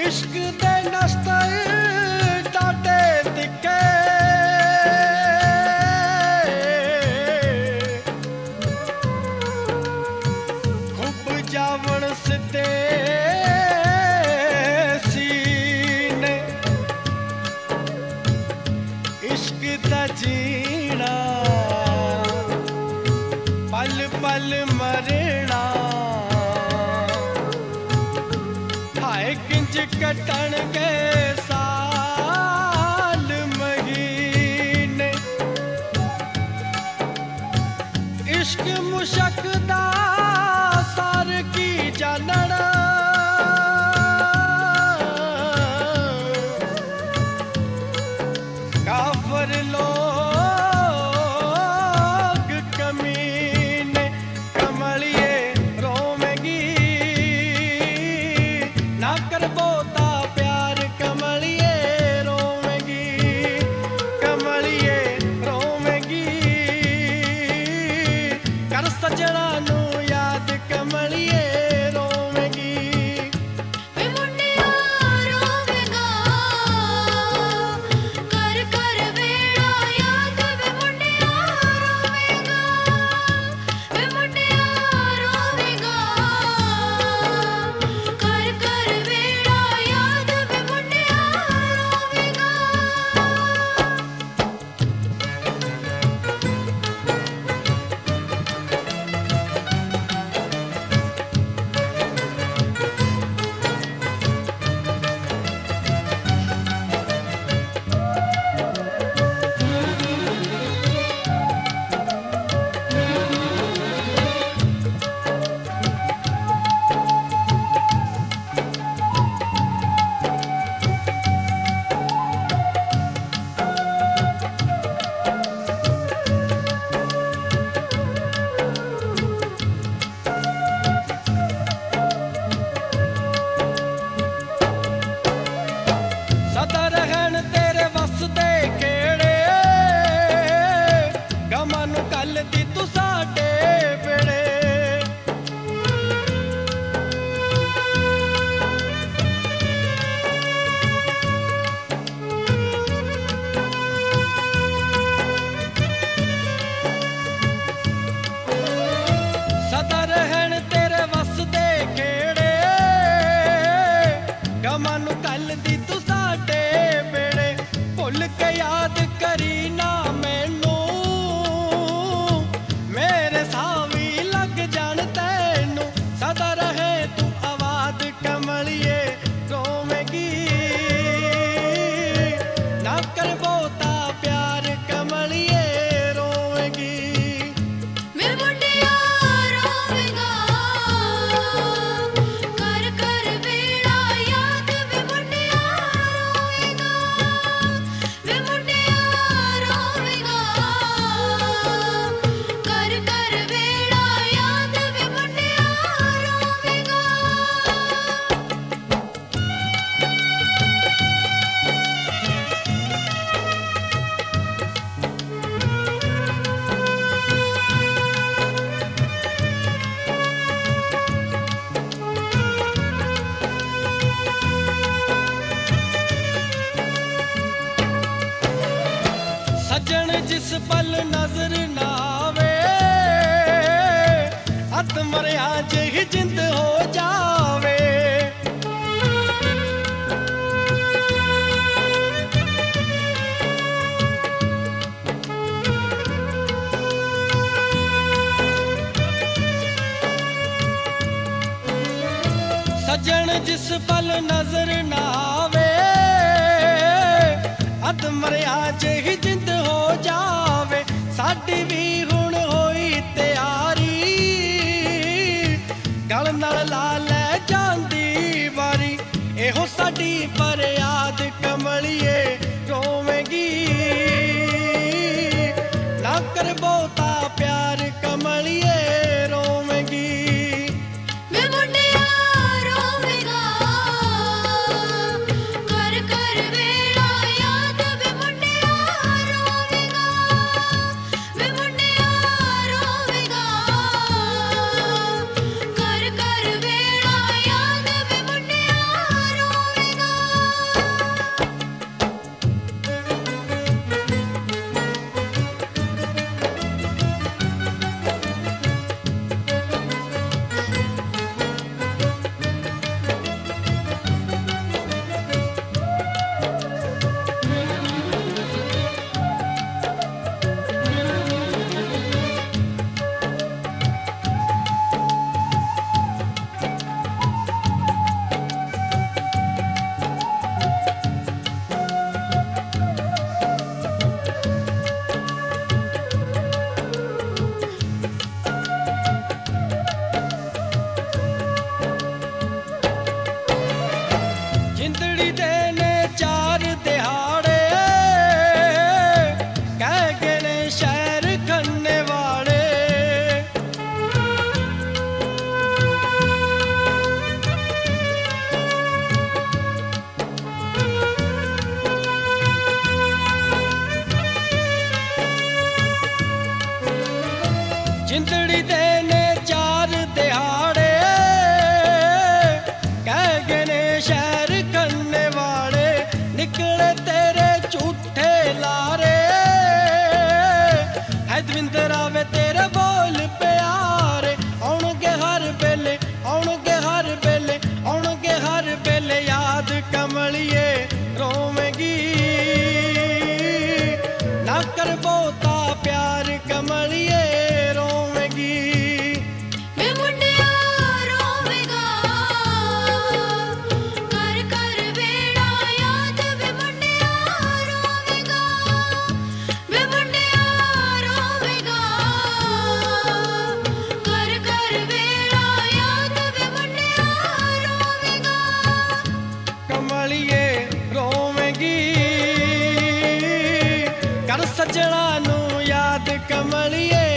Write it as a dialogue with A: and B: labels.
A: इश्क दे नस्तर टाटे दिखे खूब जावण सिते सीने इश्क दा जीना पल पल मरना हाय किंज कटण के साल महीने इश्क मुशकदा सार की जानना काफर लोग कमीने कमलिए रोवेंगी ना कर बोता प्यार कमलिए रोवेंगी कर सजना नू याद कमलिए रोवेंगी
B: वे मुंडिया रोवेगा कर कर वेड़ा याद वे मुंडिया रोवेगा कर कर वेड़ा याद वे मुंडिया रोवेगा
A: सदा रहन तेरे वस दे खेड़े गमां नू कल दी तू साडे बेड़े सदा रहन तेरे वस दे खेड़े गमां नू कल दी तू साडे बेड़े भुल के याद करी ना मैनू मेरे सावी लग जान तैनू सदा रहे तू आवाज कमलिए रोवेंगी ना कर बोता प्यार कमलिए रोवेंगी
B: वे मुंडिया रोवेगा कर कर वेड़ा याद वे मुंडिया रोवेगा कर कर वेड़ा याद वे मुंडिया रोवेगा
A: सजन जिस पल नजर ना आवे अत मरिया जही जिंद हो जावे सजन जिस पल नजर ना आवे अद मरिया जही जिंद हो जावे साडी भी हुण होई तैयारी गल नाल ला ले जांदी वारी एहो साडी फरियाद कमलिए रोवेंगी ना कर बोता प्यार कमलिए रोवेंगी
B: वे मुंडिया रोवेगा कर कर वेड़ा याद वे मुंडिया रोवेगा कर कर वेड़ा
A: शहर करने वाले निकले तेरे झूठे लारे। है दविंदर आवे तेरे बोल प्यारे, आउणगे हर बेले, आउणगे हर बेले, आउणगे हर बेले याद कमलिए रोवेगी। ना कर बहुता प्यार कमलिए रोवेगी।
B: वे मुंडिया रोवेगा कर कर वेड़ा याद। वे मुंडिया रोवेगा, वे मुंडिया रोवेगा कर कर वेड़ा याद। वे मुंडिया रोवेगा।
A: कमलिए रोवेगी कर सजना नू याद कमलिए